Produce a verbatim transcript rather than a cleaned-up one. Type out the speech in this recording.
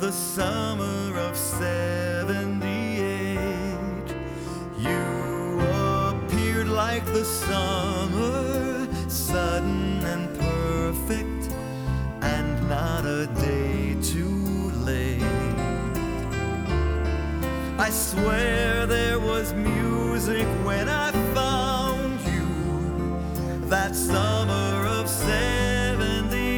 the summer of seventy-eight. You appeared like the summer, sudden and perfect, and not a day too late. I swear